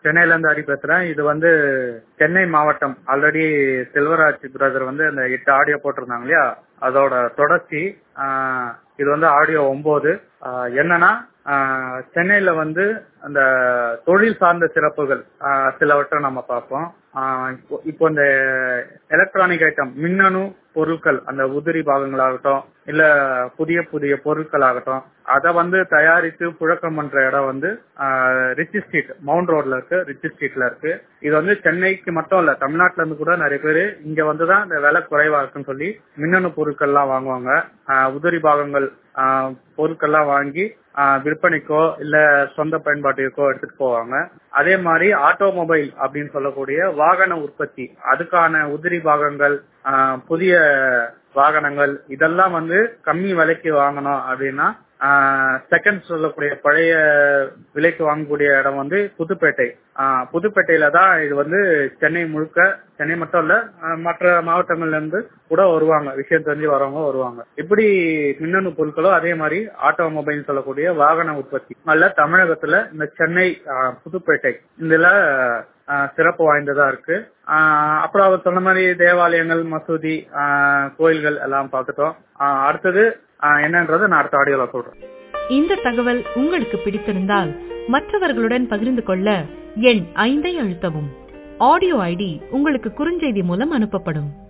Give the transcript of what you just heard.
சென்னையில இருந்து ஹரி பேசுறேன். இது வந்து சென்னை மாவட்டம். ஆல்ரெடி செல்வராஜ் பிரதர் வந்து அந்த 8 ஆடியோ போட்டிருந்தாங்க இல்லையா, அதோட தொடர்ச்சி. இது வந்து ஆடியோ 9. என்னன்னா சென்னையில வந்து அந்த தொழில் சார்ந்த சிறப்புகள் சிலவற்றை நம்ம பார்ப்போம். இப்போ இந்த எலக்ட்ரானிக் ஐட்டம், மின்னணு பொருட்கள், அந்த உதிரி பாகங்களாகட்டும் இல்ல புதிய புதிய பொருட்கள் ஆகட்டும், அதை வந்து தயாரித்து புழக்கம் பண்ற இடம் வந்து ரிச்சி ஸ்ட்ரீட், மவுண்ட் ரோட்ல இருக்கு, ரிச்சி ஸ்ட்ரீட்ல இருக்கு. இது வந்து சென்னைக்கு மட்டும் இல்ல, தமிழ்நாட்டுல இருந்து கூட நிறைய பேர் இங்க வந்துதான் இந்த விலை குறைவா இருக்குன்னு சொல்லி மின்னணு பொருட்கள் எல்லாம் வாங்குவாங்க. உதிரி பாகங்கள் பொருட்கள்லாம் வாங்கி விற்பனைக்கோ இல்ல சொந்த பயன்பாட்டிற்கோ எடுத்துட்டு போவாங்க. அதே மாதிரி ஆட்டோமொபைல் அப்படின்னு சொல்லக்கூடிய வாகன உற்பத்தி, அதுக்கான உதிரி பாகங்கள், புதிய வாகனங்கள், இதெல்லாம் வந்து கம்மி விலைக்கு வாங்கணும் அப்படின்னா செகண்ட் சொல்லக்கூடிய பழைய விலைக்கு வாங்கக்கூடிய இடம் வந்து புதுப்பேட்டை. புதுப்பேட்டையில தான் இது வந்து சென்னை முழுக்க, சென்னை மட்டும் இல்ல மற்ற மாவட்டங்கள்ல இருந்து கூட வருவாங்க, விஷயம் தெரிஞ்சு வரவங்க வருவாங்க. இப்படி மின்னணு பொருட்களோ அதே மாதிரி ஆட்டோமொபைல் சொல்லக்கூடிய வாகன உற்பத்தி அல்ல தமிழகத்துல இந்த சென்னை புதுப்பேட்டை இதுல சிறப்பு வாய்ந்ததா இருக்கு. அப்புறம் அவர் சொன்ன மாதிரி தேவாலயங்கள், மசூதி, கோயில்கள் எல்லாம் பார்த்துட்டோம். அடுத்தது என்னன்றது நான் அடுத்த ஆடியோல சொல்றேன். இந்த தகவல் உங்களுக்கு பிடித்திருந்தால் மற்றவர்களுடன் பகிர்ந்து கொள்ள எண் 5 அழுத்தவும். ஆடியோ ஐடி உங்களுக்கு குறுஞ்செய்தி மூலம் அனுப்பப்படும்.